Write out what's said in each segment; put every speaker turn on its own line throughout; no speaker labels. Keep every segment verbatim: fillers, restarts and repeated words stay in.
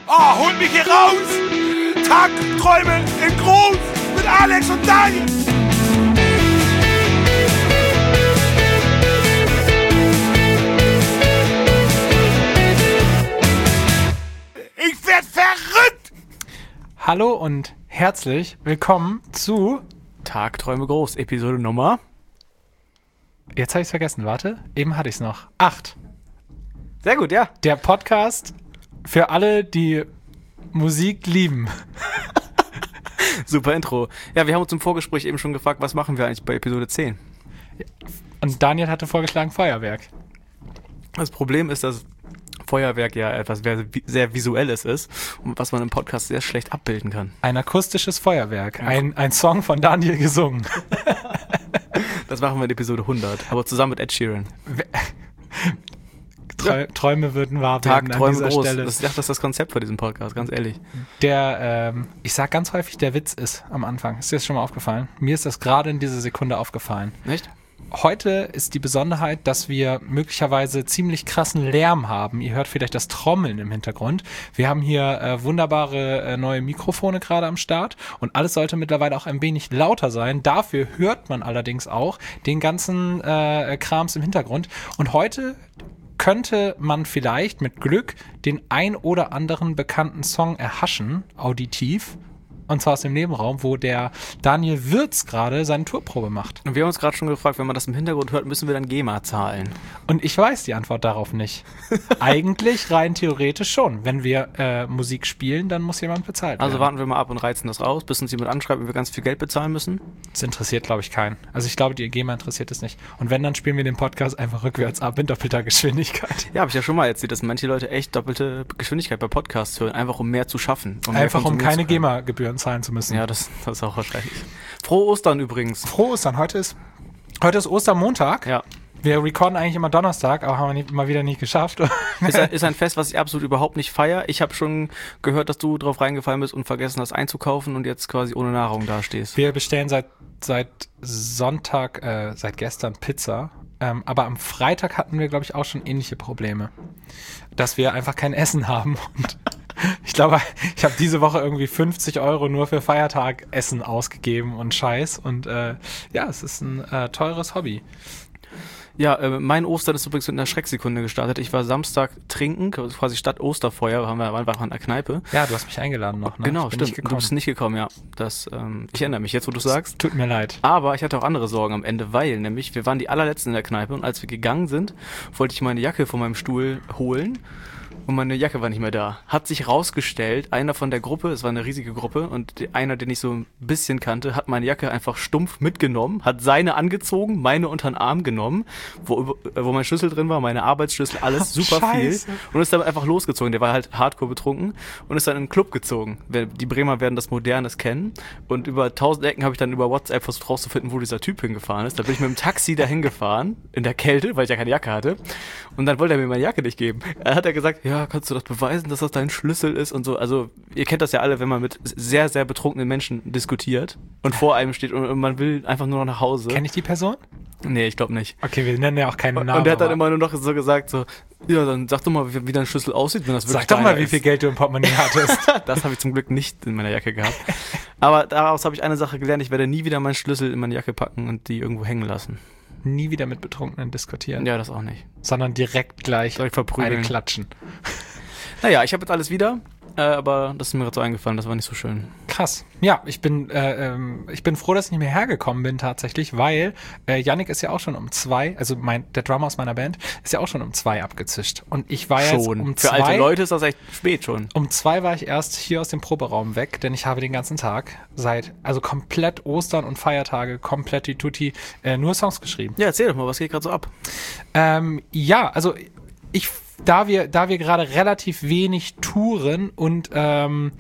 Oh, holt mich hier raus! Tagträume in Groß mit Alex und Daniel! Ich werd verrückt!
Hallo und herzlich willkommen zu
Tagträume groß, Episode Nummer.
Jetzt habe ich es vergessen, warte. Eben hatte ich es noch. Acht.
Sehr gut, ja.
Der Podcast für alle, die Musik lieben.
Super Intro. Ja, wir haben uns im Vorgespräch eben schon gefragt, was machen wir eigentlich bei Episode zehn?
Und Daniel hatte vorgeschlagen Feuerwerk.
Das Problem ist, dass Feuerwerk ja etwas sehr, sehr Visuelles ist und was man im Podcast sehr schlecht abbilden kann.
Ein akustisches Feuerwerk. Ein, ein Song von Daniel gesungen.
Das machen wir in Episode hundert, aber zusammen mit Ed Sheeran.
Trä- Träume würden wahr werden
Tagträume
an dieser
groß.
Stelle.
Das, ich dachte, das ist das Konzept für diesen Podcast, ganz ehrlich.
Der, ähm, ich sag ganz häufig, der Witz ist am Anfang. Ist dir das schon mal aufgefallen? Mir ist das gerade in dieser Sekunde aufgefallen.
Echt?
Heute ist die Besonderheit, dass wir möglicherweise ziemlich krassen Lärm haben. Ihr hört vielleicht das Trommeln im Hintergrund. Wir haben hier äh, wunderbare äh, neue Mikrofone gerade am Start und alles sollte mittlerweile auch ein wenig lauter sein. Dafür hört man allerdings auch den ganzen äh, Krams im Hintergrund. Und heute könnte man vielleicht mit Glück den ein oder anderen bekannten Song erhaschen, auditiv. Und zwar aus dem Nebenraum, wo der Daniel Wirz gerade seine Tourprobe macht.
Und wir haben uns gerade schon gefragt, wenn man das im Hintergrund hört, müssen wir dann GEMA zahlen?
Und ich weiß die Antwort darauf nicht. Eigentlich rein theoretisch schon. Wenn wir äh, Musik spielen, dann muss jemand bezahlt werden.
Also warten wir mal ab und reizen das raus, bis uns jemand anschreibt, wenn wir ganz viel Geld bezahlen müssen?
Das interessiert, glaube ich, keinen. Also ich glaube, die GEMA interessiert es nicht. Und wenn, dann spielen wir den Podcast einfach rückwärts ab in doppelter Geschwindigkeit.
Ja, habe ich ja schon mal erzählt, dass manche Leute echt doppelte Geschwindigkeit bei Podcasts hören, einfach um mehr zu schaffen. Um
einfach um keine
zu
GEMA-Gebühren zahlen zu müssen.
Ja, das, das ist auch wahrscheinlich. Frohe Ostern übrigens.
Frohe Ostern. Heute ist, heute ist Ostermontag.
Ja.
Wir recorden eigentlich immer Donnerstag, aber haben wir nicht, mal wieder nicht geschafft.
Ist ein, ist ein Fest, was ich absolut überhaupt nicht feiere. Ich habe schon gehört, dass du drauf reingefallen bist und vergessen hast einzukaufen und jetzt quasi ohne Nahrung dastehst.
Wir bestellen seit, seit Sonntag, äh, seit gestern Pizza. Ähm, aber am Freitag hatten wir, glaube ich, auch schon ähnliche Probleme. Dass wir einfach kein Essen haben. Und ich glaube, ich habe diese Woche irgendwie fünfzig Euro nur für Feiertagessen ausgegeben und Scheiß. Und äh, ja, es ist ein äh, teures Hobby.
Ja, äh, mein Ostern ist übrigens mit einer Schrecksekunde gestartet. Ich war Samstag trinken, quasi statt Osterfeuer, haben wir einfach in der Kneipe.
Ja, du hast mich eingeladen noch, ne?
Genau,
ich bin
stimmt.
nicht
Du bist nicht gekommen, ja. Das, ähm, ich erinnere mich jetzt, wo du sagst.
Tut mir leid.
Aber ich hatte auch andere Sorgen am Ende, weil nämlich wir waren die allerletzten in der Kneipe und als wir gegangen sind, wollte ich meine Jacke von meinem Stuhl holen. Und meine Jacke war nicht mehr da. Hat sich rausgestellt, einer von der Gruppe, es war eine riesige Gruppe, und die, einer, den ich so ein bisschen kannte, hat meine Jacke einfach stumpf mitgenommen, hat seine angezogen, meine unter den Arm genommen, wo, wo mein Schlüssel drin war, meine Arbeitsschlüssel, alles super
Scheiße.
viel. Und ist dann einfach losgezogen. Der war halt hardcore betrunken und ist dann in einen Club gezogen. Die Bremer werden das Modernes kennen. Und über tausend Ecken habe ich dann über WhatsApp versucht rauszufinden, wo dieser Typ hingefahren ist. Da bin ich mit dem Taxi dahin gefahren, in der Kälte, weil ich ja keine Jacke hatte. Und dann wollte er mir meine Jacke nicht geben. Er hat er gesagt, ja, kannst du das beweisen, dass das dein Schlüssel ist und so. Also ihr kennt das ja alle, wenn man mit sehr, sehr betrunkenen Menschen diskutiert und vor einem steht und, und man will einfach nur noch nach Hause.
Kenn ich die Person?
Nee, ich glaube nicht.
Okay, wir nennen ja auch keinen Namen.
Und der hat dann
aber-
immer nur noch so gesagt, so, ja, dann sag doch mal, wie, wie dein Schlüssel aussieht, wenn das wirklich
Sag doch mal,
deiner
wie viel
ist.
Geld du im Portemonnaie hattest.
Das habe ich zum Glück nicht in meiner Jacke gehabt. Aber daraus habe ich eine Sache gelernt, ich werde nie wieder meinen Schlüssel in meine Jacke packen und die irgendwo hängen lassen.
Nie wieder mit Betrunkenen diskutieren.
Ja, das auch nicht.
Sondern direkt gleich
Direkt verprügeln.
eine klatschen.
Naja, ich habe jetzt alles wieder, äh, aber das ist mir gerade so eingefallen, das war nicht so schön.
Krass. Ja, ich bin, äh, ähm, ich bin froh, dass ich nicht mehr hergekommen bin tatsächlich, weil äh, Yannick ist ja auch schon um zwei, also mein, der Drummer aus meiner Band, ist ja auch schon um zwei abgezischt. Und ich war jetzt
Schon.
um
Für
zwei.
alte Leute ist das echt spät schon.
Um zwei war ich erst hier aus dem Proberaum weg, denn ich habe den ganzen Tag seit, also komplett Ostern und Feiertage, komplett die Tutti, äh, nur Songs geschrieben.
Ja, erzähl doch mal, was geht gerade so ab?
Ähm, ja, also ich, da wir, da wir gerade relativ wenig touren und ähm,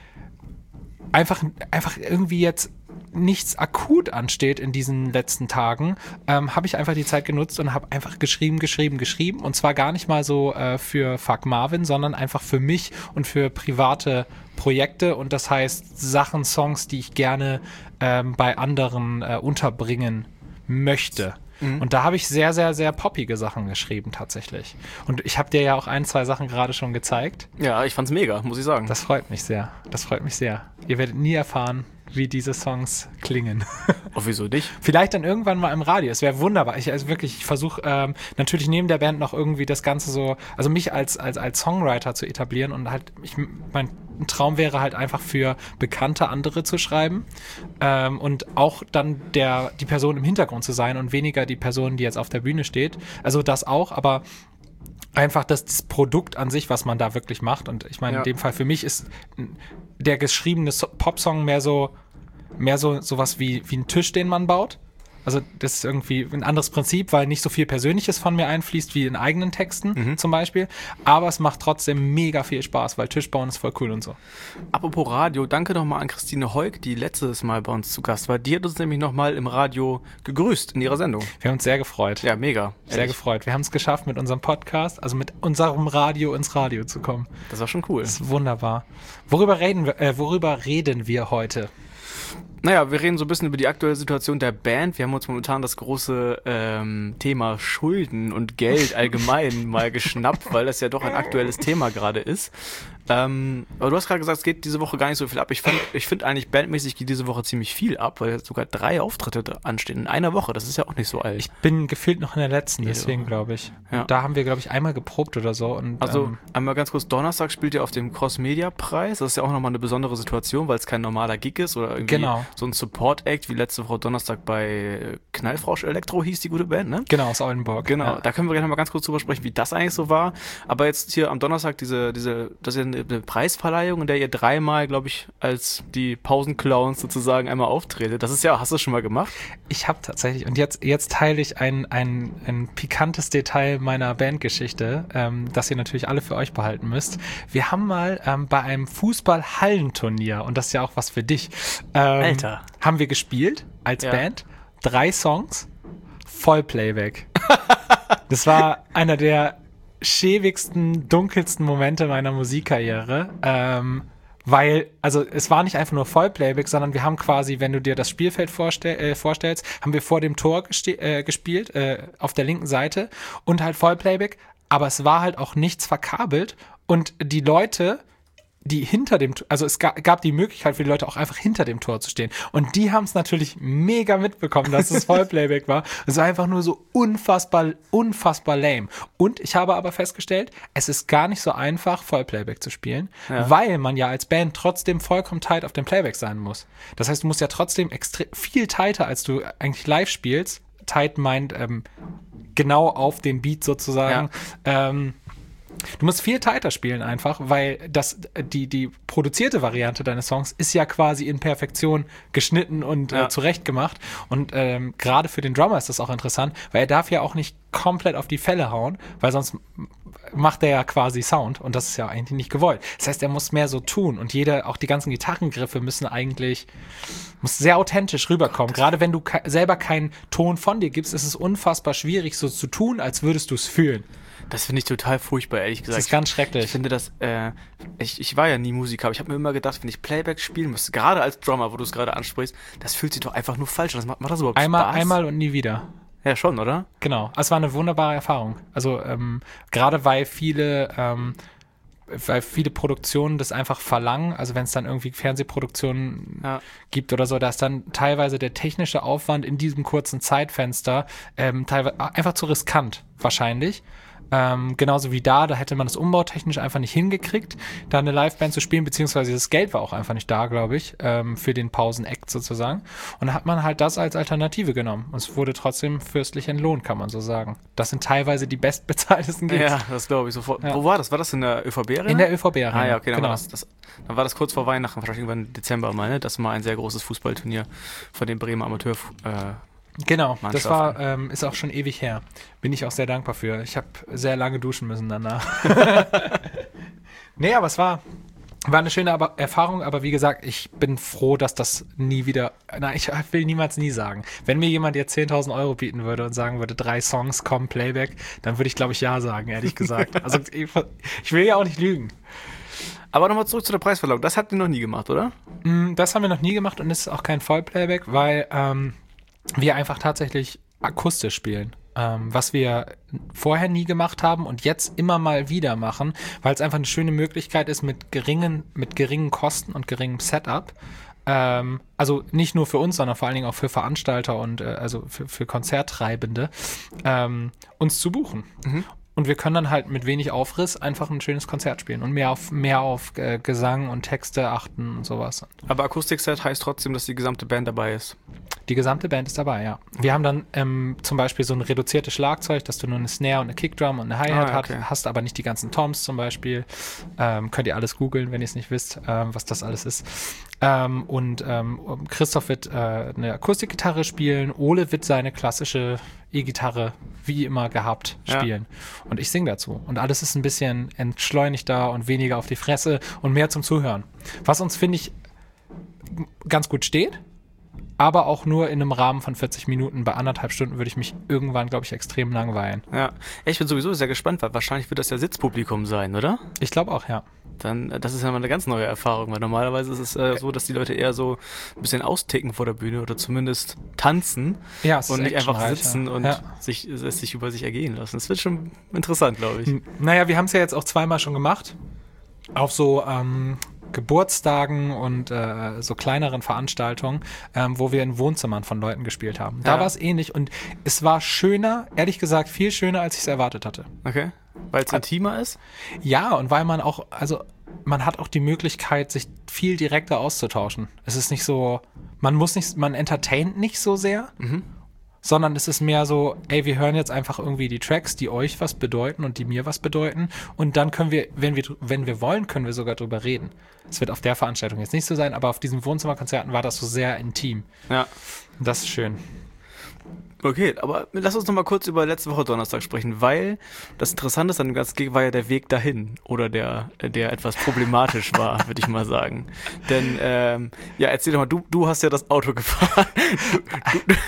einfach, einfach irgendwie jetzt nichts akut ansteht in diesen letzten Tagen, ähm, habe ich einfach die Zeit genutzt und habe einfach geschrieben, geschrieben, geschrieben. Und zwar gar nicht mal so äh, für Fuck Marvin, sondern einfach für mich und für private Projekte. Und das heißt Sachen, Songs, die ich gerne ähm, bei anderen äh, unterbringen möchte. Mhm. Und da habe ich sehr, sehr, sehr poppige Sachen geschrieben tatsächlich. Und ich habe dir ja auch ein, zwei Sachen gerade schon gezeigt.
Ja, ich fand's mega, muss ich sagen.
Das freut mich sehr. Das freut mich sehr. Ihr werdet nie erfahren, wie diese Songs klingen.
Oh, wieso nicht?
Vielleicht dann irgendwann mal im Radio. Es wäre wunderbar. Ich also wirklich, ich versuche ähm, natürlich neben der Band noch irgendwie das Ganze so, also mich als als als Songwriter zu etablieren und halt, ich, mein Traum wäre halt einfach für bekannte andere zu schreiben ähm, und auch dann der die Person im Hintergrund zu sein und weniger die Person, die jetzt auf der Bühne steht. Also das auch, aber einfach das, das Produkt an sich, was man da wirklich macht. Und ich meine,
Ja.
in dem Fall für mich ist der geschriebene so- Popsong mehr so mehr so sowas wie, wie ein Tisch, den man baut. Also das ist irgendwie ein anderes Prinzip, weil nicht so viel Persönliches von mir einfließt wie in eigenen Texten
Mhm.
zum Beispiel. Aber es macht trotzdem mega viel Spaß, weil Tischbauen ist voll cool und so.
Apropos Radio, danke nochmal an Christine Heuk, die letztes Mal bei uns zu Gast war. Die hat uns nämlich nochmal im Radio gegrüßt in ihrer Sendung.
Wir haben uns sehr gefreut.
Ja, mega.
Sehr
Ehrlich.
gefreut. Wir haben es geschafft, mit unserem Podcast, also mit unserem Radio ins Radio zu kommen.
Das war schon cool.
Das ist wunderbar. Worüber reden wir, äh, worüber reden wir heute?
Naja, wir reden so ein bisschen über die aktuelle Situation der Band. Wir haben uns momentan das große ähm, Thema Schulden und Geld allgemein mal geschnappt, weil das ja doch ein aktuelles Thema gerade ist. Ähm, aber du hast gerade gesagt, es geht diese Woche gar nicht so viel ab. Ich finde ich find eigentlich, bandmäßig geht diese Woche ziemlich viel ab, weil jetzt sogar drei Auftritte da anstehen in einer Woche. Das ist ja auch nicht so alt.
Ich bin gefühlt noch in der letzten,
Jede
deswegen
Woche.
glaube ich.
Ja.
Da haben wir, glaube ich, einmal geprobt oder so. Und,
Also
ähm,
einmal ganz kurz, Donnerstag spielt ihr auf dem Cross-Media-Preis. Das ist ja auch nochmal eine besondere Situation, weil es kein normaler Gig ist oder irgendwie
Genau.
so ein Support-Act, wie letzte Woche Donnerstag bei Knallfrausch Elektro hieß die gute Band, ne?
genau, aus Oldenburg.
Genau,
Ja.
da können wir gerne mal ganz kurz drüber sprechen, wie das eigentlich so war. Aber jetzt hier am Donnerstag diese, diese, das ist ja eine, eine Preisverleihung, in der ihr dreimal, glaube ich, als die Pausenclowns sozusagen einmal auftretet. Das ist ja, hast du das schon mal gemacht?
Ich habe tatsächlich, und jetzt, jetzt teile ich ein, ein, ein pikantes Detail meiner Bandgeschichte, ähm, das ihr natürlich alle für euch behalten müsst. Wir haben mal ähm, bei einem Fußball-Hallenturnier, und das ist ja auch was für dich, ähm,
Alter.
haben wir gespielt als
Ja.
Band, drei Songs, Vollplayback. Das war einer der schäbigsten, dunkelsten Momente meiner Musikkarriere, ähm, weil, also es war nicht einfach nur Vollplayback, sondern wir haben quasi, wenn du dir das Spielfeld vorstell, äh, vorstellst, haben wir vor dem Tor geste- äh, gespielt, äh, auf der linken Seite und halt Vollplayback, aber es war halt auch nichts verkabelt und die Leute, die hinter dem, also es ga, gab die Möglichkeit für die Leute auch einfach hinter dem Tor zu stehen. Und die haben es natürlich mega mitbekommen, dass es Vollplayback war. Es war einfach nur so unfassbar, unfassbar lame. Und ich habe aber festgestellt, es ist gar nicht so einfach, Vollplayback zu spielen,
Ja.
weil man ja als Band trotzdem vollkommen tight auf dem Playback sein muss. Das heißt, du musst ja trotzdem extrem viel tighter, als du eigentlich live spielst. Tight meint ähm, genau auf den Beat sozusagen. Ähm, Du musst viel tighter spielen einfach, weil das, die, die produzierte Variante deines Songs ist ja quasi in Perfektion geschnitten und
Ja.
äh, zurechtgemacht. Und ähm, gerade für den Drummer ist das auch interessant, weil er darf ja auch nicht komplett auf die Fälle hauen, weil sonst m- macht er ja quasi Sound und das ist ja eigentlich nicht gewollt. Das heißt, er muss mehr so tun und jeder, auch die ganzen Gitarrengriffe müssen eigentlich, muss sehr authentisch rüberkommen. Gerade wenn du ke- selber keinen Ton von dir gibst, ist es unfassbar schwierig, so zu tun, als würdest du es fühlen.
Das finde ich total furchtbar, ehrlich gesagt.
Das ist ganz schrecklich.
Ich finde das, äh, ich, ich war ja nie Musiker, aber ich habe mir immer gedacht, wenn ich Playback spielen müsste, gerade als Drummer, wo du es gerade ansprichst, das fühlt sich doch einfach nur falsch an. Das macht, macht das überhaupt
Einmal,
Spaß?
einmal und nie wieder.
Ja, schon, oder?
Genau. Es war eine wunderbare Erfahrung. Also ähm, gerade weil viele, ähm, weil viele Produktionen das einfach verlangen, also wenn es dann irgendwie Fernsehproduktionen
Ja.
gibt oder so, da ist dann teilweise der technische Aufwand in diesem kurzen Zeitfenster ähm, teilweise einfach zu riskant, wahrscheinlich. Ähm, genauso wie da, da hätte man das umbautechnisch einfach nicht hingekriegt, da eine Liveband zu spielen, beziehungsweise das Geld war auch einfach nicht da, glaube ich, ähm, für den Pausen-Act sozusagen. Und da hat man halt das als Alternative genommen. Und es wurde trotzdem fürstlich entlohnt, kann man so sagen. Das sind teilweise die bestbezahltesten Gigs.
Ja, das glaube ich sofort.
Ja.
Wo war das? War das in der ÖVB-Arena?
In der ÖVB-Arena.
Ah ja, okay, dann,
genau.
war das, das, dann war das kurz vor Weihnachten, wahrscheinlich irgendwann im Dezember mal, ne? Das war ein sehr großes Fußballturnier von den Bremer Amateur. Äh,
Genau, das
Mannschaften.
war, ähm, ist auch schon ewig her. Bin ich auch sehr dankbar für. Ich habe sehr lange duschen müssen danach. Nee, aber es war, war eine schöne aber Erfahrung, aber wie gesagt, ich bin froh, dass das nie wieder, nein, ich will niemals nie sagen. Wenn mir jemand jetzt zehntausend Euro bieten würde und sagen würde, drei Songs kommen Playback, dann würde ich, glaube ich, ja sagen, ehrlich gesagt. Also ich, ich will ja auch nicht lügen.
aber nochmal zurück zu der Preisverleihung. Das habt ihr noch nie gemacht, oder?
Mm, Das haben wir noch nie gemacht und es ist auch kein Vollplayback, weil ähm, wir einfach tatsächlich akustisch spielen. Ähm, was wir vorher nie gemacht haben und jetzt immer mal wieder machen, weil es einfach eine schöne Möglichkeit ist mit geringen, mit geringen Kosten und geringem Setup. Ähm, also nicht nur für uns, sondern vor allen Dingen auch für Veranstalter und äh, also für, für Konzerttreibende, ähm, uns zu buchen. Mhm. Und wir können dann halt mit wenig Aufriss einfach ein schönes Konzert spielen und mehr auf mehr auf äh, Gesang und Texte achten und sowas.
Aber Akustikset heißt trotzdem, dass die gesamte Band dabei ist.
Die gesamte Band ist dabei, ja. Wir haben dann ähm, zum Beispiel so ein reduziertes Schlagzeug, dass du nur eine Snare und eine Kickdrum und eine Hi-Hat
Ah, okay.
hast, hast aber nicht die ganzen Toms zum Beispiel. Ähm, könnt ihr alles googeln, wenn ihr es nicht wisst, ähm, was das alles ist. Ähm, und ähm, Christoph wird äh, eine Akustikgitarre spielen, Ole wird seine klassische E-Gitarre wie immer gehabt spielen. Ja. Und ich singe dazu. Und alles ist ein bisschen entschleunigter und weniger auf die Fresse und mehr zum Zuhören. Was uns, finde ich, ganz gut steht, aber auch nur in einem Rahmen von vierzig Minuten. Bei anderthalb Stunden würde ich mich irgendwann, glaube ich, extrem langweilen.
Ja, ich bin sowieso sehr gespannt, weil wahrscheinlich wird das ja Sitzpublikum sein, oder?
Ich glaube auch, ja.
Dann, das ist ja mal eine ganz neue Erfahrung, weil normalerweise ist es äh, so, dass die Leute eher so ein bisschen austicken vor der Bühne oder zumindest tanzen
ja, es
und
ist
nicht einfach sitzen
ja.
und
ja.
sich, es sich über sich ergehen lassen. Das wird schon interessant, glaube ich.
Naja, wir haben es ja jetzt auch zweimal schon gemacht. Auf so ähm, Geburtstagen und äh, so kleineren Veranstaltungen, ähm, wo wir in Wohnzimmern von Leuten gespielt haben. Da
ja.
war es ähnlich und es war schöner, ehrlich gesagt, viel schöner, als ich es erwartet hatte.
Okay. Weil es intimer ist?
Ja, und weil man auch, also man hat auch die Möglichkeit, sich viel direkter auszutauschen. Es ist nicht so, man muss nicht, man entertaint nicht so sehr, mhm. sondern es ist mehr so, ey, wir hören jetzt einfach irgendwie die Tracks, die euch was bedeuten und die mir was bedeuten und dann können wir, wenn wir, wenn wir wollen, können wir sogar drüber reden. Es wird auf der Veranstaltung jetzt nicht so sein, aber auf diesen Wohnzimmerkonzerten war das so sehr intim.
Ja.
Und das ist schön.
Okay, aber lass uns noch mal kurz über letzte Woche Donnerstag sprechen, weil das Interessante an dem ganzen Gig war ja der Weg dahin oder der, der etwas problematisch war, würde ich mal sagen. Denn, ähm, ja, erzähl doch mal, du, du hast ja das Auto gefahren. Du, du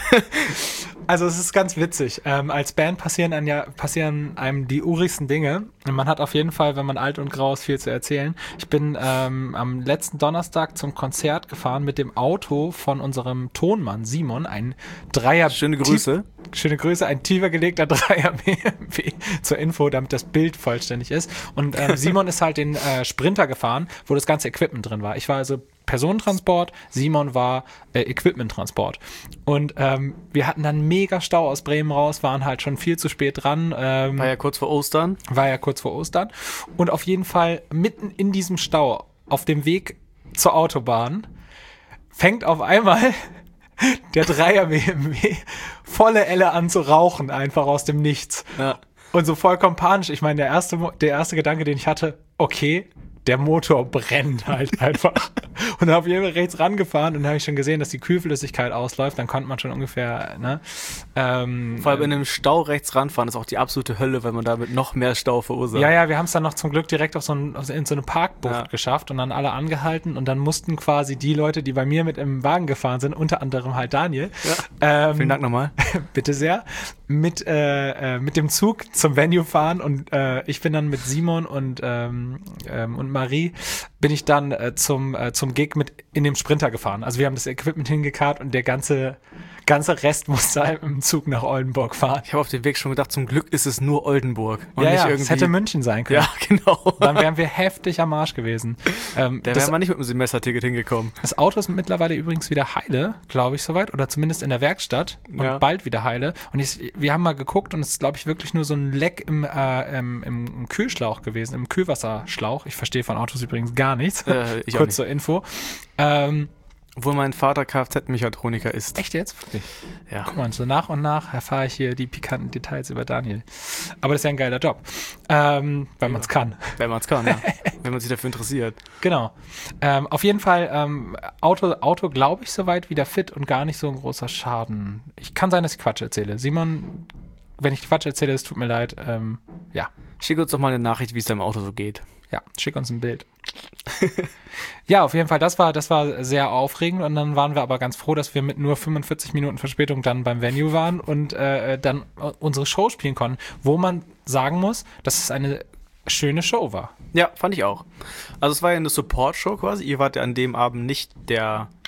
Also es ist ganz witzig. Ähm, als Band passieren einem, ja, passieren einem die urigsten Dinge. Und man hat auf jeden Fall, wenn man alt und grau ist, viel zu erzählen. Ich bin ähm, am letzten Donnerstag zum Konzert gefahren mit dem Auto von unserem Tonmann Simon, ein Dreier...
Schöne Grüße.
Tief, schöne Grüße, ein tiefer gelegter Dreier B M W zur Info, damit das Bild vollständig ist. Und ähm, Simon ist halt den äh, Sprinter gefahren, wo das ganze Equipment drin war. Ich war also Personentransport, Simon war äh, Equipmenttransport. Und ähm, wir hatten dann mega Stau aus Bremen raus, waren halt schon viel zu spät dran. Ähm,
war ja kurz vor Ostern.
War ja kurz vor Ostern. Und auf jeden Fall mitten in diesem Stau, auf dem Weg zur Autobahn, fängt auf einmal der Dreier B M W volle Elle an zu rauchen, einfach aus dem Nichts.
Ja.
Und so vollkommen panisch. Ich meine, der erste, der erste Gedanke, den ich hatte, okay, der Motor brennt halt einfach. Und dann habe ich immer rechts rangefahren und dann habe ich schon gesehen, dass die Kühlflüssigkeit ausläuft. Dann konnte man schon ungefähr, ne? Ähm,
Vor allem in einem Stau rechts ranfahren ist auch die absolute Hölle, weil man damit noch mehr Stau verursacht.
Ja, ja, wir haben es dann noch zum Glück direkt auf so ein, in so eine Parkbucht
ja.
geschafft und dann alle angehalten und dann mussten quasi die Leute, die bei mir mit im Wagen gefahren sind, unter anderem halt Daniel.
Ja.
Ähm,
Vielen Dank nochmal.
Bitte sehr. Mit, äh, äh, mit dem Zug zum Venue fahren und äh, ich bin dann mit Simon und, ähm, ähm, und Marie bin ich dann äh, zum, äh, zum Gig mit in dem Sprinter gefahren. Also wir haben das Equipment hingekarrt und der ganze, ganze Rest musste halt im Zug nach Oldenburg fahren.
Ich habe auf dem Weg schon gedacht, zum Glück ist es nur Oldenburg. Und
ja,
nicht
ja,
irgendwie...
es hätte München sein können.
Ja, genau.
Dann wären wir heftig am Arsch gewesen. Ähm,
da wären wir nicht mit dem Semesterticket hingekommen.
Das Auto ist mittlerweile übrigens wieder heile, glaube ich, soweit. Oder zumindest in der Werkstatt. Und
ja.
bald wieder heile. Und ich, wir haben mal geguckt und es ist, glaube ich, wirklich nur so ein Leck im, äh, im, im Kühlschlauch gewesen, im Kühlwasserschlauch. Ich verstehe von Autos übrigens gar nichts.
Äh, ich
Kurz zur Info. Ähm,
Obwohl mein Vater Kfz-Mechatroniker ist.
Echt jetzt? Wirklich?
Ja.
Guck mal, so nach und nach erfahre ich hier die pikanten Details über Daniel. Aber das ist ja ein geiler Job. Ähm, wenn man es kann.
Wenn man es kann, ja. Wenn man sich dafür interessiert.
Genau. Ähm, auf jeden Fall, ähm, Auto, Auto glaube ich, soweit wieder fit und gar nicht so ein großer Schaden. Ich kann sein, dass ich Quatsch erzähle. Simon, wenn ich Quatsch erzähle, es tut mir leid. Ähm, ja.
Schick uns doch mal eine Nachricht, wie es deinem Auto so geht.
Ja, schick uns ein Bild. Ja, auf jeden Fall, das war, das war sehr aufregend und dann waren wir aber ganz froh, dass wir mit nur fünfundvierzig Minuten Verspätung dann beim Venue waren und äh, dann unsere Show spielen konnten, wo man sagen muss, dass es eine schöne Show war.
Ja, fand ich auch. Also es war ja eine Support-Show quasi. Ihr wart ja an dem Abend nicht der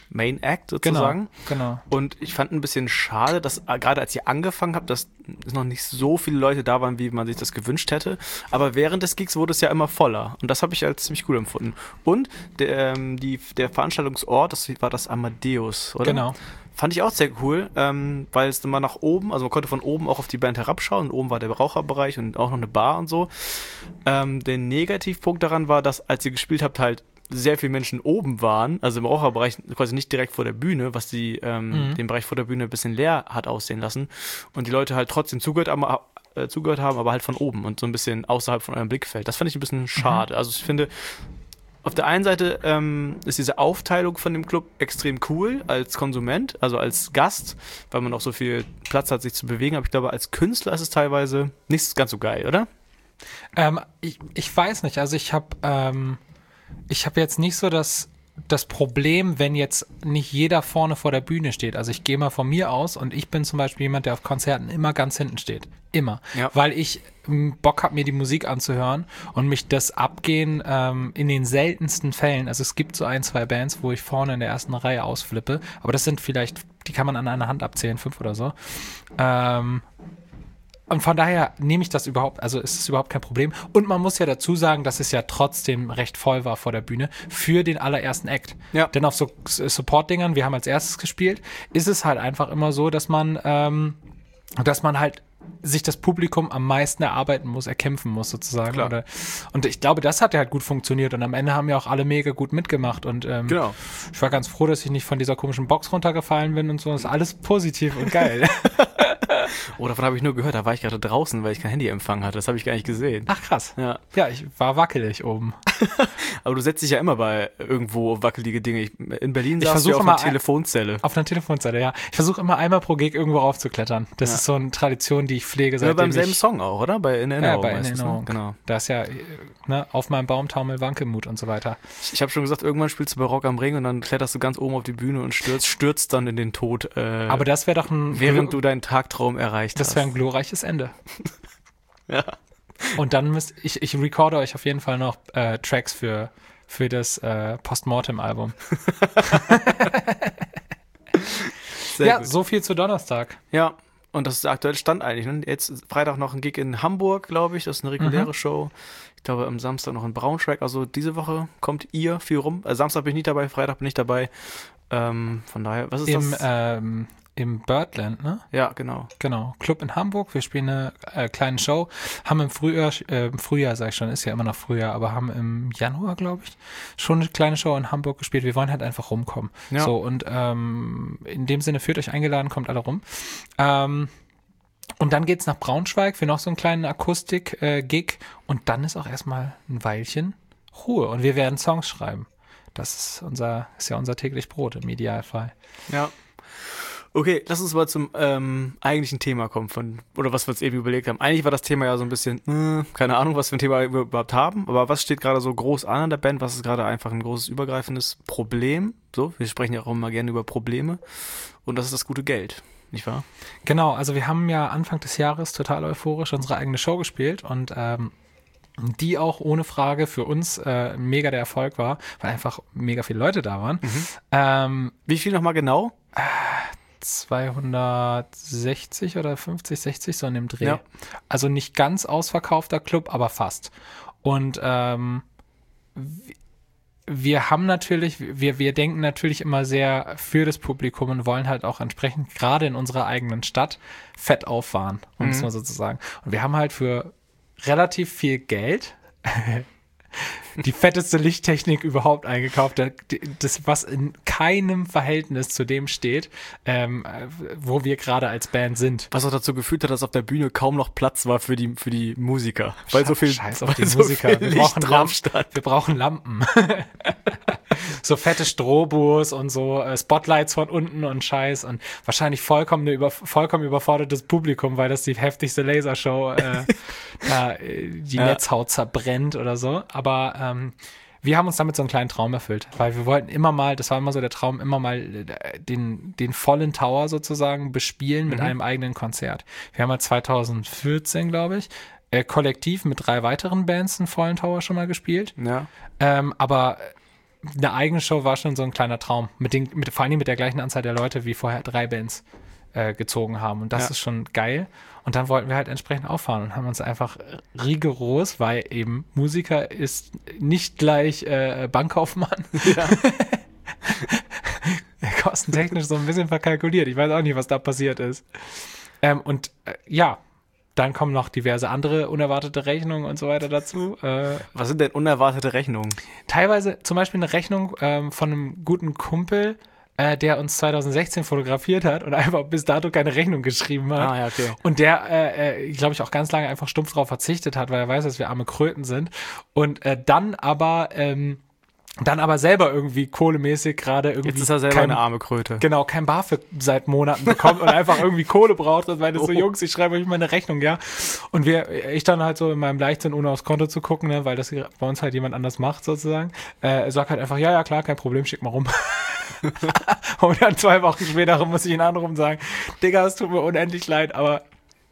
Main Act sozusagen.
Genau.
Und ich fand ein bisschen schade, dass äh, gerade als ihr angefangen habt, dass noch nicht so viele Leute da waren, wie man sich das gewünscht hätte. Aber während des Gigs wurde es ja immer voller. Und das habe ich als ziemlich cool empfunden. Und der, ähm, die, der Veranstaltungsort, das war das Amadeus, oder?
Genau.
Fand ich auch sehr cool, ähm, weil es immer nach oben, also man konnte von oben auch auf die Band herabschauen. Und oben war der Raucherbereich und auch noch eine Bar und so. Ähm, der Negativpunkt daran war, dass als ihr gespielt habt, halt sehr viele Menschen oben waren, also im Raucherbereich quasi nicht direkt vor der Bühne, was die ähm, mhm. den Bereich vor der Bühne ein bisschen leer hat aussehen lassen. Und die Leute halt trotzdem zugehört haben, äh, zugehört haben, aber halt von oben und so ein bisschen außerhalb von eurem Blickfeld. Das fand ich ein bisschen schade. Mhm. Also ich finde, auf der einen Seite ähm, ist diese Aufteilung von dem Club extrem cool als Konsument, also als Gast, weil man auch so viel Platz hat, sich zu bewegen. Aber ich glaube, als Künstler ist es teilweise nicht ganz so geil, oder?
Ähm, ich, ich weiß nicht. Also ich habe ähm, ich habe jetzt nicht so das, das Problem, wenn jetzt nicht jeder vorne vor der Bühne steht. Also ich gehe mal von mir aus und ich bin zum Beispiel jemand, der auf Konzerten immer ganz hinten steht. Immer. Ja. Weil ich Bock habe, mir die Musik anzuhören und mich das Abgehen ähm, in den seltensten Fällen, also es gibt so ein, zwei Bands, wo ich vorne in der ersten Reihe ausflippe, aber das sind vielleicht, die kann man an einer Hand abzählen, fünf oder so. Ähm, Und von daher nehme ich das überhaupt, also ist es überhaupt kein Problem. Und man muss ja dazu sagen, dass es ja trotzdem recht voll war vor der Bühne für den allerersten Act. Ja. Denn auf so Support-Dingern, wir haben als erstes gespielt, ist es halt einfach immer so, dass man, ähm, dass man halt sich das Publikum am meisten erarbeiten muss, erkämpfen muss sozusagen.
Klar.
Oder, und ich glaube, das hat ja halt gut funktioniert und am Ende haben ja auch alle mega gut mitgemacht und ähm,
genau.
Ich war ganz froh, dass ich nicht von dieser komischen Box runtergefallen bin und so. Das ist alles positiv und geil.
Oh, davon habe ich nur gehört, da war ich gerade draußen, weil ich kein Handyempfang hatte, das habe ich gar nicht gesehen.
Ach krass.
Ja,
ja, ich war wackelig oben.
Aber du setzt dich ja immer bei irgendwo auf wackelige Dinge. Ich, in Berlin
ich
saß du auf einer Telefonzelle.
Auf einer Telefonzelle, ja. Ich versuche immer einmal pro Gig irgendwo raufzuklettern. Das ja. ist so eine Tradition, die ich pflege.
Ja, beim selben Song auch, oder? Bei In Erinnerung.
Ja, bei In Erinnerung. Genau. Da ist ja, ne, auf meinem Baum taumel Wankelmut und so weiter.
Ich, ich habe schon gesagt, irgendwann spielst du bei Rock am Ring und dann kletterst du ganz oben auf die Bühne und stürzt, stürzt dann in den Tod. Äh,
Aber das wäre doch ein...
Während du deinen Tagtraum erreicht
das
hast.
Das wäre ein glorreiches Ende.
Ja.
Und dann müsst ich, ich recorde euch auf jeden Fall noch äh, Tracks für, für das äh, Postmortem-Album. Ja, gut. So viel zu Donnerstag.
Ja, und das ist der aktuelle Stand eigentlich. Ne? Jetzt Freitag noch ein Gig in Hamburg, glaube ich. Das ist eine reguläre mhm. Show. Ich glaube, am Samstag noch in Braunschweig. Also diese Woche kommt ihr viel rum. Also Samstag bin ich nicht dabei, Freitag bin ich dabei. Ähm, von daher, was ist
Im,
das?
Ähm, Im Birdland, ne?
Ja, genau.
Genau, Club in Hamburg. Wir spielen eine äh, kleine Show. Haben im Frühjahr, äh, im Frühjahr sag ich schon, ist ja immer noch Frühjahr, aber haben im Januar, glaube ich, schon eine kleine Show in Hamburg gespielt. Wir wollen halt einfach rumkommen. Ja. So, und ähm, in dem Sinne, fühlt euch eingeladen, kommt alle rum. Ähm, und dann geht's nach Braunschweig für noch so einen kleinen Akustik-Gig. Äh, und dann ist auch erstmal ein Weilchen Ruhe. Und wir werden Songs schreiben. Das ist unser, ist ja unser täglich Brot im Idealfall.
Ja. Okay, lass uns mal zum ähm, eigentlichen Thema kommen, von oder was wir uns eben überlegt haben. Eigentlich war das Thema ja so ein bisschen, äh, keine Ahnung, was für ein Thema wir überhaupt haben, aber was steht gerade so groß an an der Band? Was ist gerade einfach ein großes, übergreifendes Problem? So, wir sprechen ja auch immer gerne über Probleme und das ist das gute Geld, nicht wahr?
Genau, also wir haben ja Anfang des Jahres total euphorisch unsere eigene Show gespielt und ähm, die auch ohne Frage für uns äh, mega der Erfolg war, weil einfach mega viele Leute da waren.
Mhm. Ähm, Wie viel nochmal genau?
Äh, zweihundertsechzig oder fünfzig, sechzig, so in dem Dreh. Ja. Also nicht ganz ausverkaufter Club, aber fast. Und ähm, wir haben natürlich, wir, wir denken natürlich immer sehr für das Publikum und wollen halt auch entsprechend gerade in unserer eigenen Stadt fett auffahren, um es mhm. mal so zu sagen. Und wir haben halt für relativ viel Geld die fetteste Lichttechnik überhaupt eingekauft, das, was in keinem Verhältnis zu dem steht, ähm, wo wir gerade als Band sind.
Was auch dazu geführt hat, dass auf der Bühne kaum noch Platz war für die, für die Musiker. Weil so viel,
Scheiß auf die so Musiker. Wir brauchen, Lampen. wir brauchen Lampen. So fette Strobos und so äh, Spotlights von unten und Scheiß und wahrscheinlich vollkommen, über, vollkommen überfordertes Publikum, weil das die heftigste Lasershow äh, da, die ja. Netzhaut zerbrennt oder so. Aber ähm, wir haben uns damit so einen kleinen Traum erfüllt, weil wir wollten immer mal, das war immer so der Traum, immer mal den, den vollen Tower sozusagen bespielen mit mhm. einem eigenen Konzert. Wir haben ja zwanzig vierzehn, glaube ich, äh, kollektiv mit drei weiteren Bands einen vollen Tower schon mal gespielt.
Ja.
Ähm, aber eine eigene Show war schon so ein kleiner Traum. Mit den, mit, vor allem mit der gleichen Anzahl der Leute, wie vorher drei Bands äh, gezogen haben. Und das
Ja.
ist schon geil. Und dann wollten wir halt entsprechend auffahren und haben uns einfach rigoros, weil eben Musiker ist nicht gleich äh, Bankkaufmann.
Ja.
Kostentechnisch so ein bisschen verkalkuliert. Ich weiß auch nicht, was da passiert ist. Ähm, und äh, ja, dann kommen noch diverse andere unerwartete Rechnungen und so weiter dazu. Äh,
Was sind denn unerwartete Rechnungen?
teilweise zum Beispiel eine Rechnung ähm, von einem guten Kumpel, äh, der uns zwanzig sechzehn fotografiert hat und einfach bis dato keine Rechnung geschrieben hat.
Ah, ja, okay.
Und der, äh, äh, glaube ich, auch ganz lange einfach stumpf darauf verzichtet hat, weil er weiß, dass wir arme Kröten sind. Und äh, dann aber ähm, dann aber selber irgendwie kohlemäßig gerade irgendwie
Jetzt ist er selber
kein,
eine arme Kröte.
genau, kein BAföG seit Monaten bekommt und einfach irgendwie Kohle braucht und weil das so,
Oh.
Jungs, ich schreibe euch mal eine Rechnung, ja. Und wir, ich dann halt so in meinem Leichtsinn, ohne aufs Konto zu gucken, ne, weil das hier bei uns halt jemand anders macht sozusagen, äh, sag halt einfach, ja, ja, klar, kein Problem, schick mal rum. Und dann zwei Wochen später muss ich ihn anrufen und sagen, Digga, es tut mir unendlich leid, aber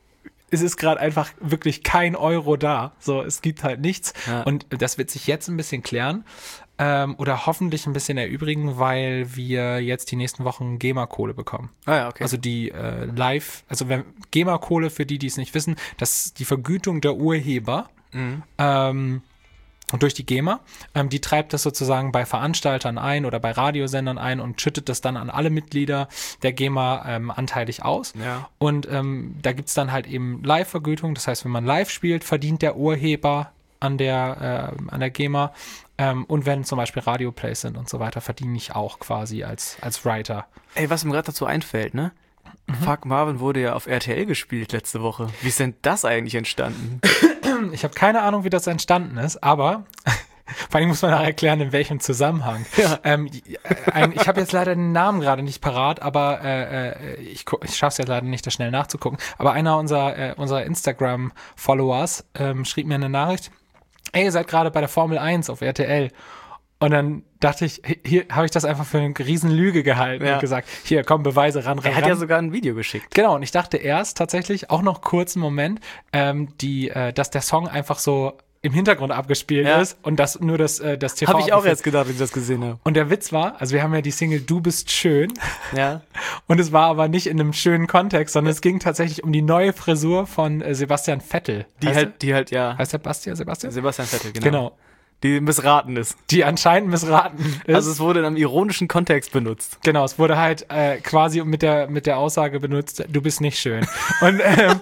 es ist gerade einfach wirklich kein Euro da. So, es gibt halt nichts.
Ja.
Und das wird sich jetzt ein bisschen klären. Ähm, oder hoffentlich ein bisschen erübrigen, weil wir jetzt die nächsten Wochen GEMA-Kohle bekommen.
Ah, ja, okay.
Also die äh, Live, also wenn GEMA-Kohle, für die, die es nicht wissen, das ist die Vergütung der Urheber
Mhm.
ähm, durch die GEMA. Ähm, die treibt das sozusagen bei Veranstaltern ein oder bei Radiosendern ein und schüttet das dann an alle Mitglieder der GEMA ähm, anteilig aus.
Ja.
Und ähm, da gibt's dann halt eben Live-Vergütung. Das heißt, wenn man live spielt, verdient der Urheber an der, äh, an der GEMA. Ähm, und wenn zum Beispiel Radioplays sind und so weiter, verdiene ich auch quasi als, als Writer.
Ey, was mir gerade dazu einfällt, ne?
Mhm.
Fuck Marvin wurde ja auf R T L gespielt letzte Woche. Wie ist denn das eigentlich entstanden?
Ich habe keine Ahnung, wie das entstanden ist, aber vor allem muss man auch erklären, in welchem Zusammenhang.
Ja.
Ähm, ein, ich habe jetzt leider den Namen gerade nicht parat, aber äh, äh, ich, gu- ich schaffe es jetzt leider nicht, das schnell nachzugucken. Aber einer unserer, äh, unserer Instagram-Followers ähm, schrieb mir eine Nachricht, ey, ihr seid gerade bei der Formel eins auf R T L. Und dann dachte ich, hi- hier habe ich das einfach für eine riesen Lüge gehalten
Ja.
und gesagt, hier, komm, Beweise ran, ran,
Er hat
ran.
ja sogar ein Video geschickt.
Genau, und ich dachte erst tatsächlich, auch noch kurz einen Moment, ähm, die, äh, dass der Song einfach so im Hintergrund abgespielt
Ja.
ist und dass nur das, äh, das T V
Habe ich auch
abgespielt-
jetzt gedacht, als ich das gesehen habe.
Und der Witz war, also wir haben ja die Single Du bist schön
Ja.
und es war aber nicht in einem schönen Kontext, sondern es ging tatsächlich um die neue Frisur von äh, Sebastian Vettel.
Die
heißt
halt, die halt, ja.
der, heißt der Bastian Sebastian?
Sebastian Vettel, genau.
Genau.
Die missraten ist.
Die anscheinend missraten ist.
Also es wurde in einem ironischen Kontext benutzt.
Genau, es wurde halt äh, quasi mit der, mit der Aussage benutzt, du bist nicht schön. Und ähm,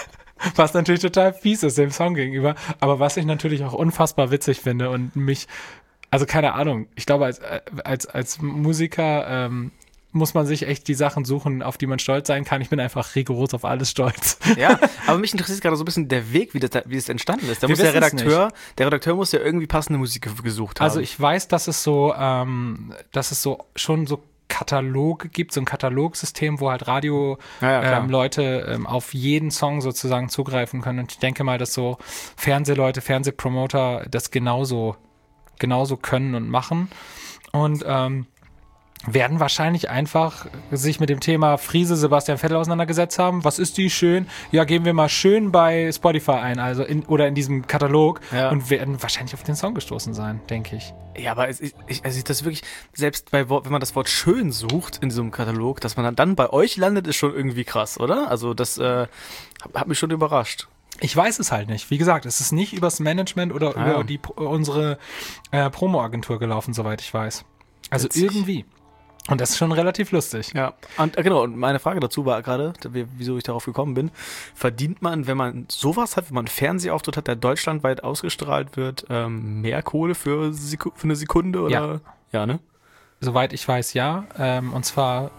was natürlich total fies ist dem Song gegenüber, aber was ich natürlich auch unfassbar witzig finde und mich, also keine Ahnung, ich glaube, als, äh, als, als Musiker ähm, muss man sich echt die Sachen suchen, auf die man stolz sein kann. Ich bin einfach rigoros auf alles stolz.
Ja, aber mich interessiert gerade so ein bisschen der Weg, wie das, da- wie das entstanden ist. Da
Wir
muss der
wissen's
Redakteur, der Redakteur muss ja irgendwie passende Musik ge- gesucht haben.
Also ich weiß, dass es so, ähm, dass es so schon so Kataloge gibt, so ein Katalogsystem, wo halt Radio
Ja, ja, klar.
ähm, Leute ähm, auf jeden Song sozusagen zugreifen können. Und ich denke mal, dass so Fernsehleute, Fernsehpromoter das genauso, genauso können und machen. Und ähm, werden wahrscheinlich einfach sich mit dem Thema Friese Sebastian Vettel auseinandergesetzt haben. Was ist die schön? Ja, geben wir mal schön bei Spotify ein, also in, oder in diesem Katalog
Ja.
und werden wahrscheinlich auf den Song gestoßen sein, denke ich.
Ja, aber es, ich, ich, also das wirklich, selbst bei Wort, wenn man das Wort schön sucht in diesem Katalog, dass man dann, dann bei euch landet, ist schon irgendwie krass, oder? Also das äh, hat, hat mich schon überrascht.
Ich weiß es halt nicht. Wie gesagt, es ist nicht übers Management oder
Ah, ja.
über die, unsere äh, Promo-Agentur gelaufen, soweit ich weiß. Also
Witzig.
irgendwie. Und das ist schon relativ lustig.
Ja. Und äh, genau, und meine Frage dazu war gerade, wie- wieso ich darauf gekommen bin, verdient man, wenn man sowas hat, wenn man einen Fernsehauftritt hat, der deutschlandweit ausgestrahlt wird, ähm, mehr Kohle für, Seku- für eine Sekunde oder?
Ja.
Ja, ne?
Soweit ich weiß, ja. Ähm, und zwar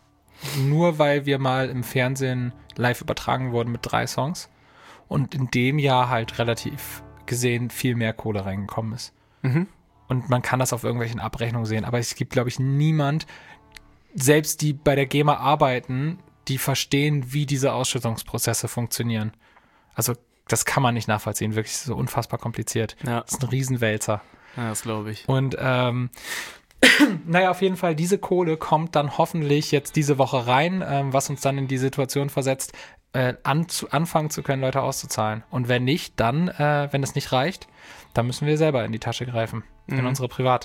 nur, weil wir mal im Fernsehen live übertragen wurden mit drei Songs. Und in dem Jahr halt relativ gesehen viel mehr Kohle reingekommen ist.
Mhm.
Und man kann das auf irgendwelchen Abrechnungen sehen. Aber es gibt, glaube ich, niemand, selbst die bei der GEMA arbeiten, die verstehen, wie diese Ausschüttungsprozesse funktionieren. Also das kann man nicht nachvollziehen. Wirklich so unfassbar kompliziert.
Ja,
Das ist ein Riesenwälzer.
ja das glaube ich.
Und ähm, naja, auf jeden Fall, diese Kohle kommt dann hoffentlich jetzt diese Woche rein, ähm, was uns dann in die Situation versetzt, äh, an, zu, anfangen zu können, Leute auszuzahlen. Und wenn nicht, dann, äh, wenn es nicht reicht, dann müssen wir selber in die Tasche greifen. In
Mhm.
unsere private.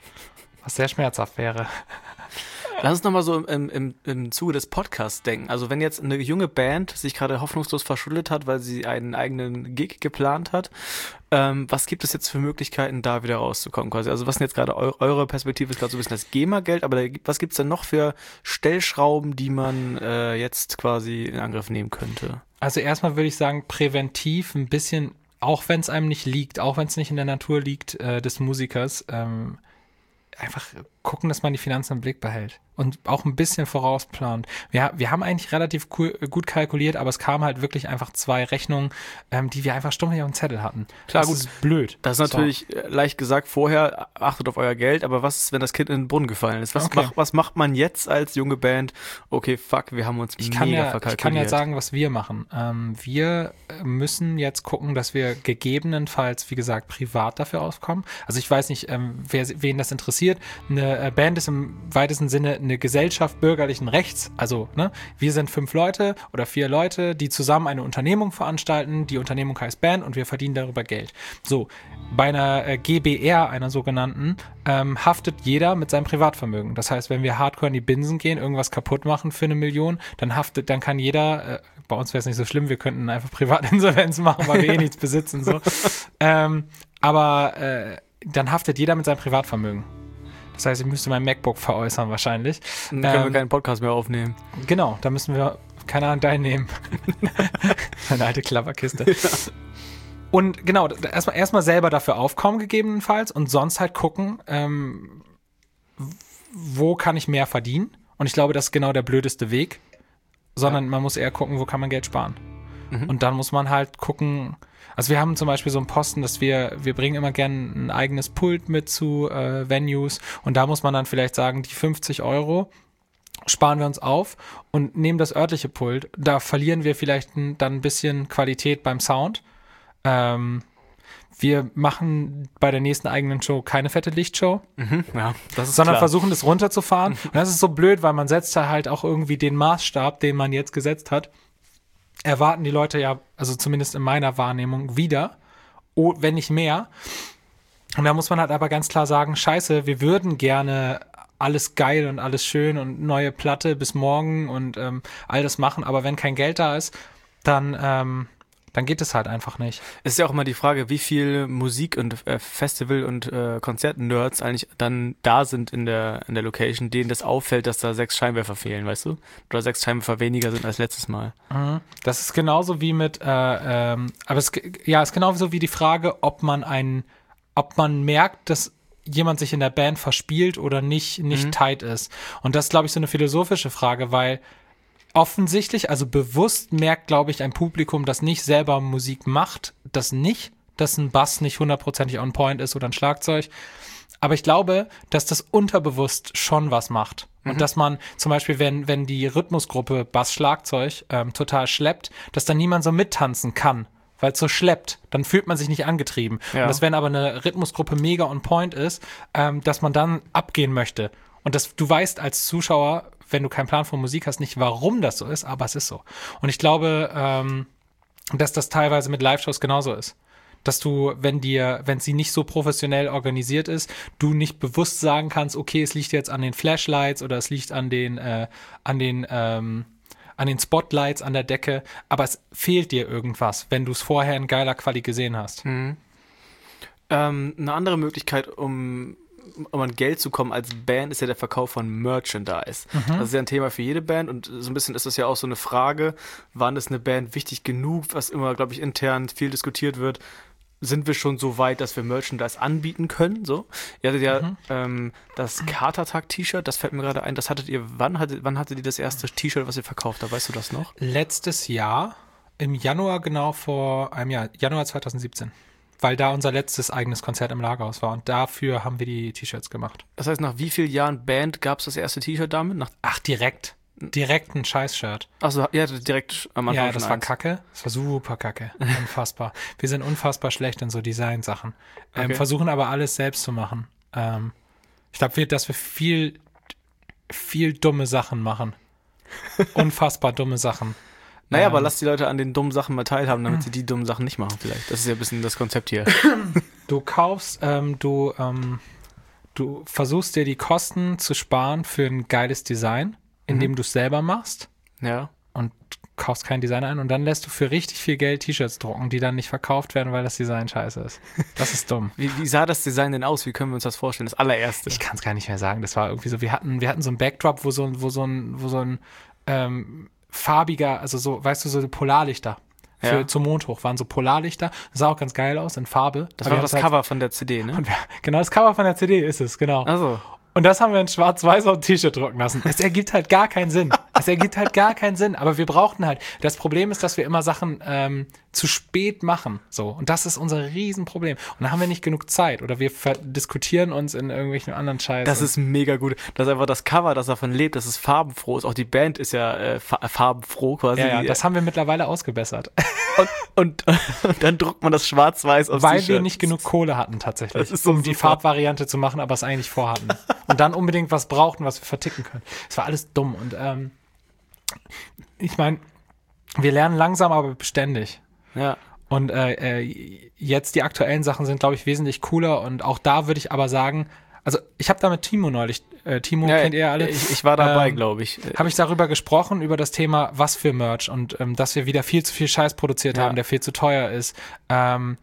Was sehr schmerzhaft wäre.
Lass uns nochmal so im, im, im Zuge des Podcasts denken. Also wenn jetzt eine junge Band sich gerade hoffnungslos verschuldet hat, weil sie einen eigenen Gig geplant hat, ähm, was gibt es jetzt für Möglichkeiten, da wieder rauszukommen quasi? Also was sind jetzt gerade eu- eure Perspektive? Ist gerade so ein bisschen das GEMA-Geld, aber da, was gibt es denn noch für Stellschrauben, die man äh, jetzt quasi in Angriff nehmen könnte?
Also erstmal würde ich sagen, präventiv ein bisschen, auch wenn es einem nicht liegt, auch wenn es nicht in der Natur liegt äh, des Musikers, ähm, einfach gucken, dass man die Finanzen im Blick behält und auch ein bisschen vorausplant. Wir, wir haben eigentlich relativ cool, gut kalkuliert, aber es kamen halt wirklich einfach zwei Rechnungen, ähm, die wir einfach stumpf nicht auf dem Zettel hatten.
Klar,
das
gut.
ist blöd.
Das ist natürlich so. Leicht gesagt vorher, achtet auf euer Geld, aber was ist, wenn das Kind in den Brunnen gefallen ist? Was,
Okay.
mach, was macht man jetzt als junge Band? Okay, fuck, wir haben uns
Ich
mega
kann, ja,
verkalkuliert.
ich kann ja sagen, was wir machen. Ähm, wir müssen jetzt gucken, dass wir gegebenenfalls, wie gesagt, privat dafür auskommen. Also ich weiß nicht, ähm, wer, wen das interessiert. Eine äh, Band ist im weitesten Sinne eine Gesellschaft bürgerlichen Rechts. Also ne, wir sind fünf Leute oder vier Leute, die zusammen eine Unternehmung veranstalten. Die Unternehmung heißt Band und wir verdienen darüber Geld. So, bei einer äh, G b R, einer sogenannten, ähm, haftet jeder mit seinem Privatvermögen. Das heißt, wenn wir hardcore in die Binsen gehen, irgendwas kaputt machen für eine Million, dann haftet, dann kann jeder, äh, bei uns wäre es nicht so schlimm, wir könnten einfach Privatinsolvenz machen, weil wir eh nichts besitzen. So. Ähm, aber äh, dann haftet jeder mit seinem Privatvermögen. Das heißt, ich müsste mein MacBook veräußern wahrscheinlich.
Dann können
ähm,
wir keinen Podcast mehr aufnehmen.
Genau, da müssen wir, keine Ahnung, deinen nehmen. Eine alte Klapperkiste. Ja. Und genau, erstmal erstmal selber dafür aufkommen gegebenenfalls und sonst halt gucken, ähm, wo kann ich mehr verdienen? Und ich glaube, das ist genau der blödeste Weg. Sondern ja. man muss eher gucken, wo kann man Geld sparen. Mhm. Und dann muss man halt gucken. Also wir haben zum Beispiel so einen Posten, dass wir, wir bringen immer gerne ein eigenes Pult mit zu äh, Venues und da muss man dann vielleicht sagen, die fünfzig Euro sparen wir uns auf und nehmen das örtliche Pult. Da verlieren wir vielleicht ein, dann ein bisschen Qualität beim Sound. Ähm, wir machen bei der nächsten eigenen Show keine fette Lichtshow,
mhm, ja, das ist
sondern
klar.
versuchen das runterzufahren. Und das ist so blöd, weil man setzt da halt auch irgendwie den Maßstab, den man jetzt gesetzt hat, erwarten die Leute ja, also zumindest in meiner Wahrnehmung, wieder, oh, wenn nicht mehr. Und da muss man halt aber ganz klar sagen, scheiße, wir würden gerne alles geil und alles schön und neue Platte bis morgen und ähm, all das machen, aber wenn kein Geld da ist, dann, ähm, dann geht es halt einfach nicht.
Es ist ja auch immer die Frage, wie viel Musik- und äh, Festival- und äh, Konzert-Nerds eigentlich dann da sind in der, in der Location, denen das auffällt, dass da sechs Scheinwerfer fehlen, weißt du? Oder sechs Scheinwerfer weniger sind als letztes Mal.
Mhm. Das ist genauso wie mit, äh, ähm, aber es ja, ist genauso wie die Frage, ob man ein, ob man merkt, dass jemand sich in der Band verspielt oder nicht, nicht mhm. tight ist. Und das ist, glaube ich, so eine philosophische Frage, weil offensichtlich, also bewusst merkt, glaube ich, ein Publikum, das nicht selber Musik macht, das nicht, dass ein Bass nicht hundertprozentig on point ist oder ein Schlagzeug. Aber ich glaube, dass das unterbewusst schon was macht. Mhm. Und dass man zum Beispiel, wenn, wenn die Rhythmusgruppe Bass-Schlagzeug ähm, total schleppt, dass dann niemand so mittanzen kann, weil es so schleppt. Dann fühlt man sich nicht angetrieben. Ja. Und dass, wenn aber eine Rhythmusgruppe mega on point ist, ähm, dass man dann abgehen möchte. Und das, du weißt als Zuschauer, wenn du keinen Plan von Musik hast, nicht, warum das so ist, aber es ist so. Und ich glaube, ähm, dass das teilweise mit Live-Shows genauso ist. Dass du, wenn dir, wenn sie nicht so professionell organisiert ist, du nicht bewusst sagen kannst, okay, es liegt jetzt an den Flashlights oder es liegt an den, äh, an den, ähm, an den Spotlights an der Decke, aber es fehlt dir irgendwas, wenn du es vorher in geiler Quali gesehen hast.
Mhm. Ähm, eine andere Möglichkeit, um um an Geld zu kommen als Band, ist ja der Verkauf von Merchandise. Mhm. Das ist ja ein Thema für jede Band und so ein bisschen ist das ja auch so eine Frage, wann ist eine Band wichtig genug, was immer, glaube ich, intern viel diskutiert wird. Sind wir schon so weit, dass wir Merchandise anbieten können? So, ihr hattet ja mhm. ähm, das Katertag-T-Shirt, das fällt mir gerade ein, das hattet ihr, wann hattet, wann hattet ihr das erste T-Shirt, was ihr verkauft habt? Weißt du das noch?
Letztes Jahr, im Januar, genau vor einem Jahr, Januar zwanzig siebzehn. Weil da unser letztes eigenes Konzert im Lagerhaus war und dafür haben wir die T-Shirts gemacht.
Das heißt, nach wie vielen Jahren Band gab es das erste T-Shirt damit? Nach
Ach, direkt. Direkt ein Scheiß-Shirt.
Achso, ihr hattet direkt am Anfang
Ja, das
schon
war
eins.
kacke. Das war super kacke. Unfassbar. Wir sind unfassbar schlecht in so Designsachen. Ähm,
Okay.
Versuchen aber alles selbst zu machen. Ähm, ich glaube, dass wir viel, viel dumme Sachen machen. Unfassbar dumme Sachen.
Naja,
ähm,
aber lass die Leute an den dummen Sachen mal teilhaben, damit sie die dummen Sachen nicht machen vielleicht. Das ist ja ein bisschen das Konzept hier.
Du kaufst, ähm, du, ähm, du versuchst dir die Kosten zu sparen für ein geiles Design, indem
Mhm.
du es selber machst
Ja.
und kaufst keinen Designer ein und dann lässt du für richtig viel Geld T-Shirts drucken, die dann nicht verkauft werden, weil das Design scheiße ist. Das ist dumm.
Wie, wie sah das Design denn aus? Wie können wir uns das vorstellen? Das allererste.
Ich kann es gar nicht mehr sagen. Das war irgendwie so, wir hatten, wir hatten so ein Backdrop, wo so ein, wo so ein, wo so ein ähm, farbiger, also so, weißt du, so Polarlichter. Für,
Ja.
zum Mond hoch waren so Polarlichter. Das sah auch ganz geil aus in Farbe.
Das
Aber
war
wir
das
haben halt-
Cover von der C D, ne?
Und wir, genau, das Cover von der C D ist es, genau.
Also.
Und das haben wir in schwarz-weiß auf ein T-Shirt drucken lassen. Es ergibt halt gar keinen Sinn. Es ergibt halt gar keinen Sinn. Aber wir brauchten halt. Das Problem ist, dass wir immer Sachen ähm, zu spät machen. So. Und das ist unser Riesenproblem. Und dann haben wir nicht genug Zeit. Oder wir diskutieren uns in irgendwelchen anderen Scheiß.
Das ist mega gut. Das ist einfach das Cover, das davon lebt, dass es farbenfroh ist. Auch die Band ist ja äh, fa- farbenfroh quasi.
ja, ja, das haben wir mittlerweile ausgebessert.
Und, und, und dann druckt man das schwarz-weiß aufs
Weil
T-Shirt.
wir nicht genug Kohle hatten tatsächlich,
Das ist so
um die
super.
Farbvariante zu machen, aber es eigentlich vorhatten. Und dann unbedingt was brauchten, was wir verticken können. Es war alles dumm. Und ähm, ich meine, wir lernen langsam, aber beständig.
Ja.
Und äh, äh, jetzt die aktuellen Sachen sind, glaube ich, wesentlich cooler. Und auch da würde ich aber sagen, also ich habe da mit Timo neulich, äh, Timo
ja
kennt ihr alle.
Ich, ich war dabei,
ähm,
glaube ich.
Habe ich darüber gesprochen, über das Thema, was für Merch und ähm, dass wir wieder viel zu viel Scheiß produziert
Ja.
haben, der viel zu teuer ist. Ähm,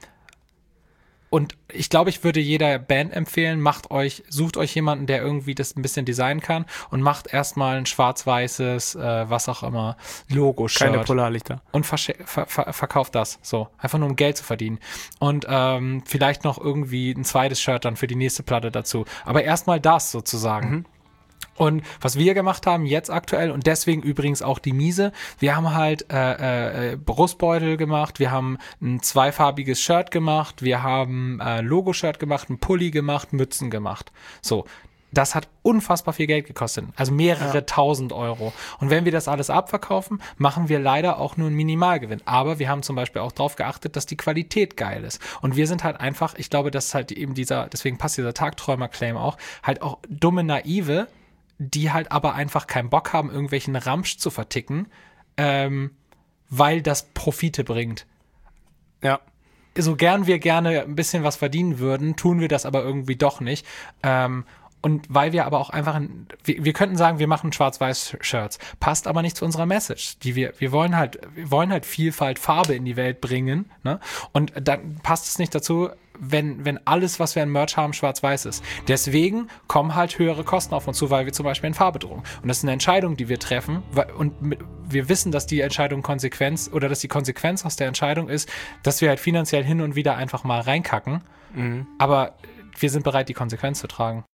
und ich glaube, ich würde jeder Band empfehlen, macht euch, sucht euch jemanden, der irgendwie das ein bisschen designen kann und macht erstmal ein schwarz-weißes, äh, was auch immer, Logo-Shirt.
Keine Polarlichter.
Und versche- ver ver verkauft das. So. Einfach nur um Geld zu verdienen. Und ähm, vielleicht noch irgendwie ein zweites Shirt dann für die nächste Platte dazu. Aber erstmal das sozusagen.
Mhm.
Und was wir gemacht haben jetzt aktuell und deswegen übrigens auch die Miese, wir haben halt äh, äh, Brustbeutel gemacht, wir haben ein zweifarbiges Shirt gemacht, wir haben äh, Logo-Shirt gemacht, ein Pulli gemacht, Mützen gemacht. So, das hat unfassbar viel Geld gekostet, also mehrere
Ja.
tausend Euro. Und wenn wir das alles abverkaufen, machen wir leider auch nur einen Minimalgewinn. Aber wir haben zum Beispiel auch darauf geachtet, dass die Qualität geil ist. Und wir sind halt einfach, ich glaube, dass halt eben dieser, deswegen passt dieser Tagträumer-Claim auch, halt auch dumme Naive, die halt aber einfach keinen Bock haben, irgendwelchen Ramsch zu verticken, ähm, weil das Profite bringt.
Ja.
So gern wir gerne ein bisschen was verdienen würden, tun wir das aber irgendwie doch nicht. Ähm, und weil wir aber auch einfach, ein, wir, wir könnten sagen, wir machen Schwarz-Weiß-Shirts, passt aber nicht zu unserer Message. Die wir, wir wollen halt, wir wollen halt Vielfalt, Farbe in die Welt bringen, ne? Und dann passt es nicht dazu, wenn, wenn alles, was wir an Merch haben, schwarz-weiß ist. Deswegen kommen halt höhere Kosten auf uns zu, weil wir zum Beispiel in Farbe drucken. Und das ist eine Entscheidung, die wir treffen. weil- Und mit, wir wissen, dass die Entscheidung Konsequenz oder dass die Konsequenz aus der Entscheidung ist, dass wir halt finanziell hin und wieder einfach mal reinkacken.
Mhm.
Aber wir sind bereit, die Konsequenz zu tragen.